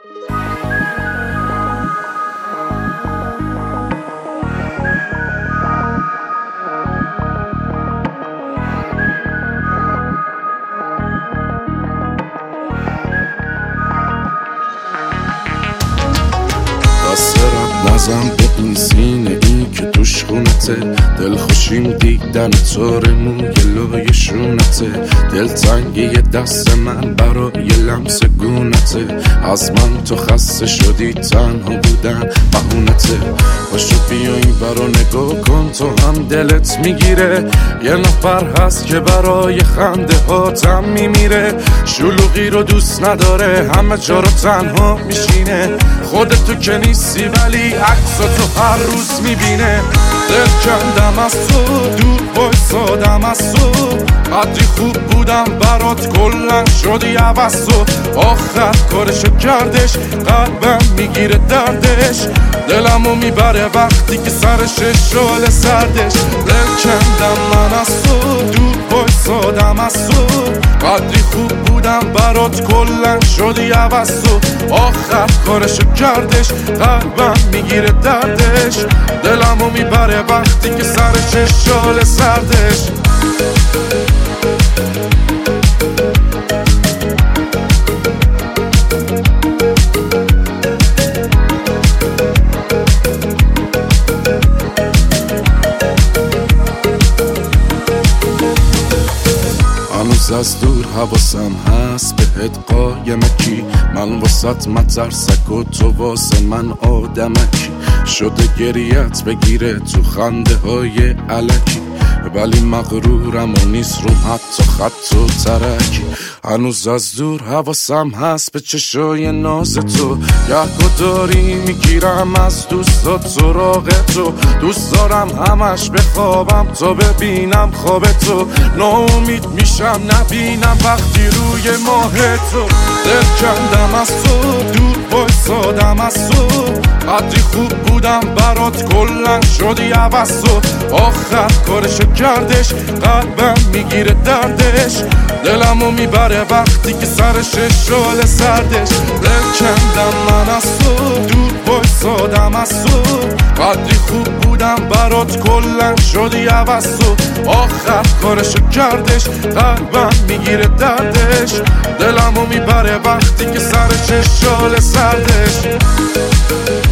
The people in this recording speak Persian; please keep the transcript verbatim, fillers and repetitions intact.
نزم به این سینه این که توش خونته، دل خوشیم دیدن تاره موی لای شونته، دل تنگی دست من برای لمس گونته، از من تو خسته شدی تنها بودن بهونته، باشو بیا این برا نگاه کن تو هم دلت میگیره، یه نفر هست که برای خنده هاتم میمیره، شلوغی رو دوست نداره همه جا رو تنها میشینه، خودت تو که نیستی ولی عکسا تو هر روز میبینه، دل کندم از تو دور بایستادم از تو، قدری خوب بودم برات کلن شدی عوض تو، آخر کارشو کردش قلبم میگیره دردش، دلمو میبره وقتی که سرش شال سردش، دل کندم من از تو دور بایستادم از تو، قدری خوب بودم برات کلن شدی عوض تو، آخر کارشو کردش قلبم میگیره دردش، دلمو میبره وقتی که سرش شال سردش. هنوز از دور حواسم هست بهت قایمکی، من واسط مترسک و تو واسه من آدمکی، شده گریت بگیره تو خنده های علکی، ولی مغرورم و نیست روم حتی خط و ترکی، هنوز از دور حواسم هست به چشای ناز تو، یه داری میگیرم از دوستات سراغ تو، دوست دارم همش بخوابم تا ببینم خواب تو، ناامید میشم نبینم وقتی روی ماه تو، دل کندم از تو دور بایستادم از تو، قدری خوب بودم برات کلن شدی عوض تو، آخر کارشو کردش قلبم میگیره دردش، دلمو میبره وقتی که سرش شال سردش، دل کندم من از تو دور بایستادم از تو، قدری خوب بودم برات کلن شدی عوض تو، آخر کارشو کردش قلبم میگیره دردش، دلمو میبره وقتی که سرش شال سردش.